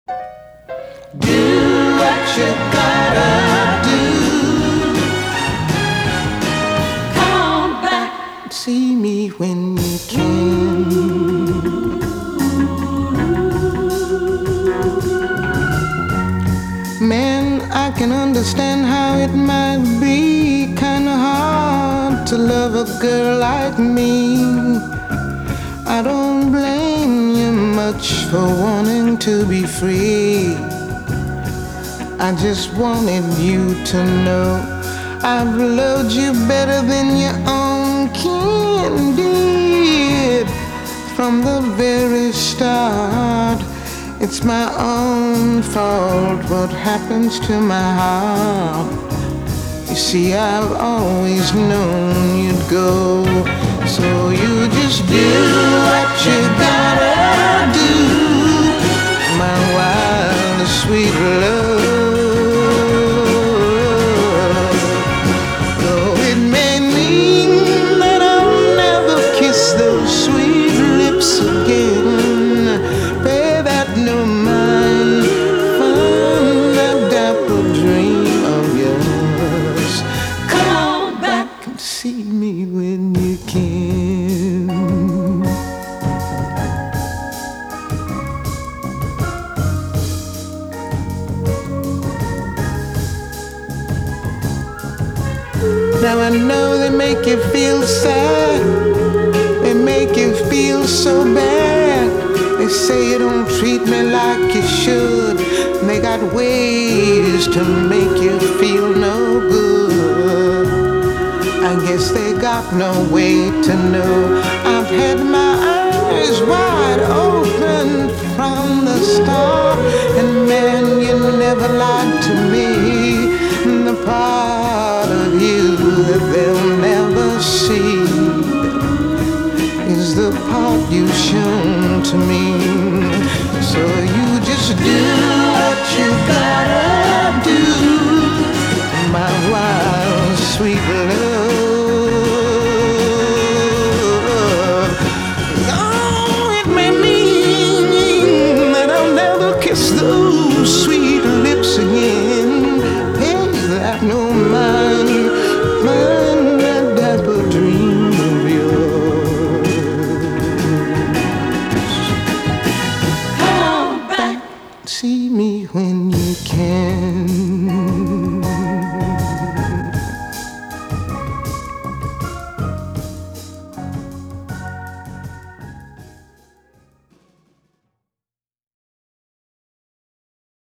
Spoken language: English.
Do what you gotta do. Come on back, see me when you can. Man, I can understand how it might be kinda hard to love a girl like me. I don't blame you much for wanting to be free. I just wanted you to know I've loved you better than your own kin did. From the very start, it's my own fault what happens to my heart. You see, I've always known you'd go, so you just do what you gotta do. My wild, sweet love. Though it may mean that I'll never kiss those sweet lips again, pay that no mind, find that dapper dream of yours. Come on back and see me when you can. Now I know they make you feel sad, they make you feel so bad. They say you don't treat me like you should, they got ways to make you feel no good. I guess they got no way to know I've had my eyes wide open from the start. And man, you never lied to me. The part of you that they'll never see is the part you've shown to me. So you just do what you gotta do, my wild, sweet love. Oh, it may mean that I'll never kiss those sweet lips again. Hey, that no mind, mind that dapper dream of yours. Come on back, see me when you can.